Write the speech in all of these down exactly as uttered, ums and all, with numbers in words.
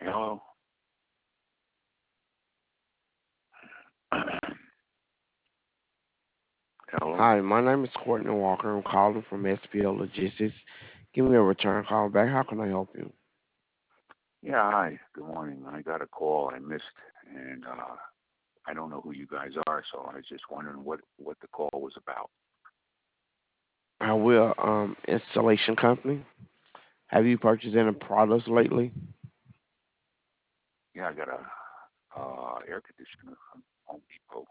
Hello. Hello. Hi, my name is Courtney Walker. I'm calling from S P L Logistics. Give me a return call back. How can I help you? Yeah, hi. Good morning. I got a call I missed, and uh, I don't know who you guys are, so I was just wondering what what the call was about. Uh, we're um installation company. Have you purchased any products lately? Yeah, I got a uh, air conditioner from Home Depot.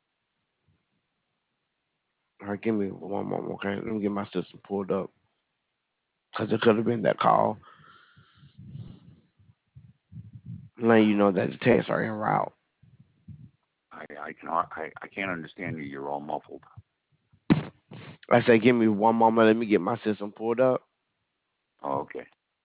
All right, give me one moment, okay? Let me get my system pulled up because it could have been that call. Letting you know that the tests are en route. I I can I, I can't understand you. You're all muffled. I say, give me one moment. Let me get my system pulled up. Oh, okay.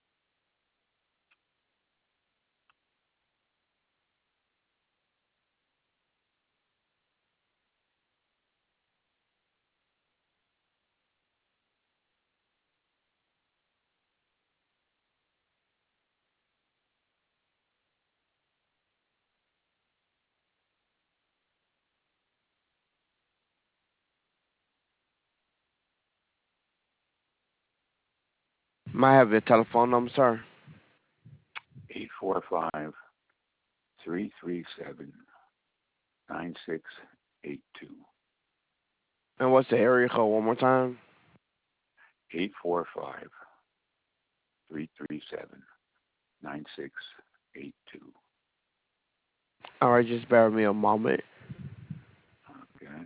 Might have your telephone number, sir. Eight four five three three seven nine six eight two. And what's the area code one more time? Eight four five three three seven nine six eight two. All right, just bear with me a moment. Okay.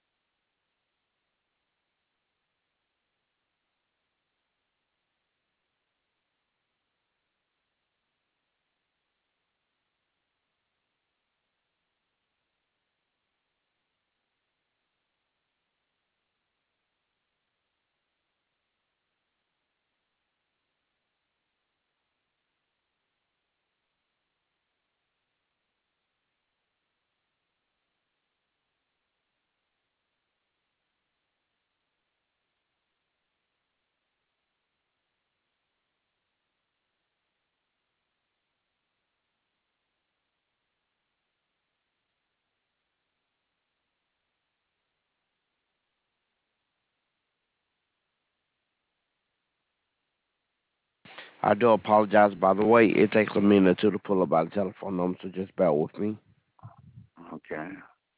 I do apologize, by the way. It takes a minute or two to pull up by the telephone number, so just bear with me. Okay.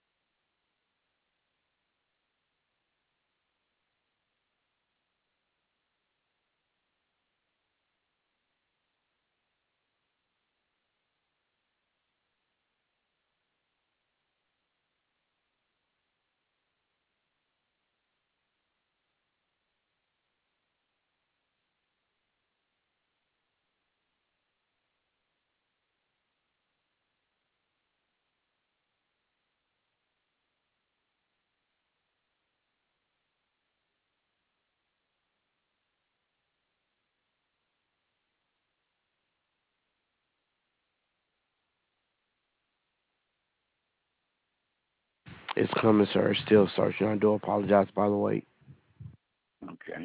It's coming, sir. It's still searching. I do apologize, by the way. Okay.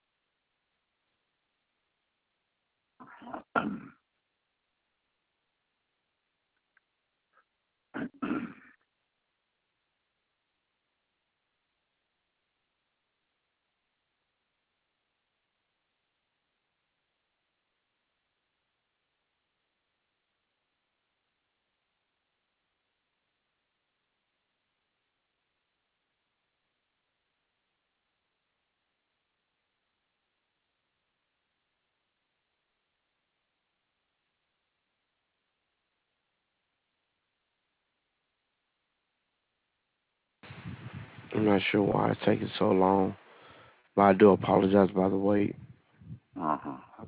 I'm not sure why it's taking so long, but I do apologize, by the way. Uh-huh.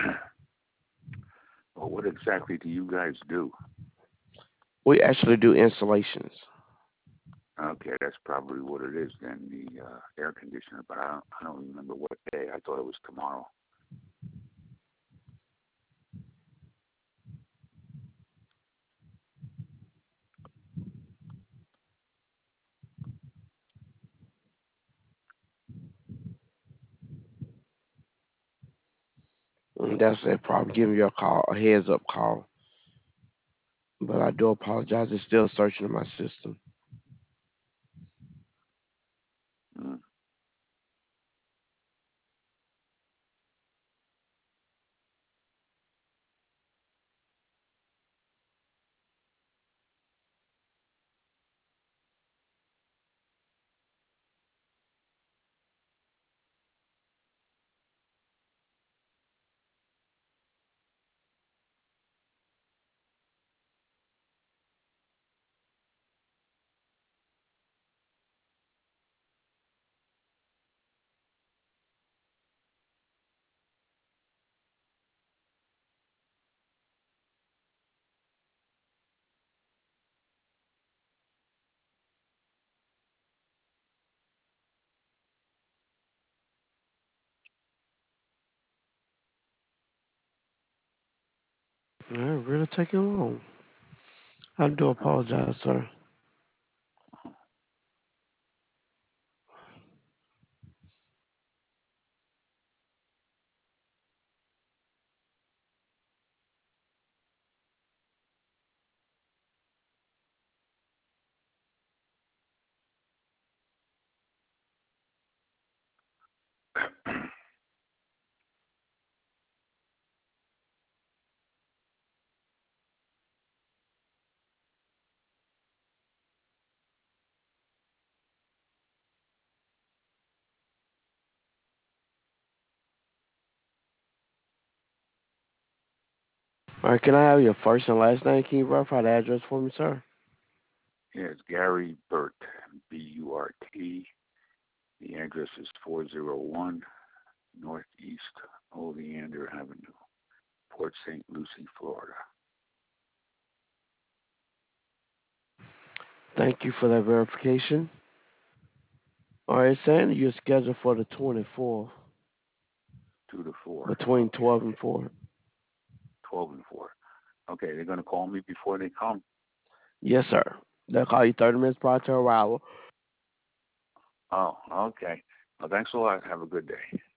Well, what exactly do you guys do? We actually do installations. Okay, that's probably what it is then, the uh, air conditioner, but I don't, I don't remember what day. I thought it was tomorrow. And that's it. Probably giving you a call, a heads up call. but I do apologize. It's still searching in my system. Mm. Yeah, really taking long. I do apologize, sir. All right, can I have your first and last name? Can you verify the address for me, sir? Yeah, it's Gary Burt, B U R T. The address is four oh one Northeast Oleander Avenue, Port Saint Lucie, Florida. Thank you for that verification. All right, saying you're scheduled for the twenty-fourth Two to four. between Okay. twelve and four. twelve and four. Okay, they're going to call me before they come. Yes, sir. They'll call you thirty minutes prior to arrival. Oh, okay. Well, thanks a lot. Have a good day.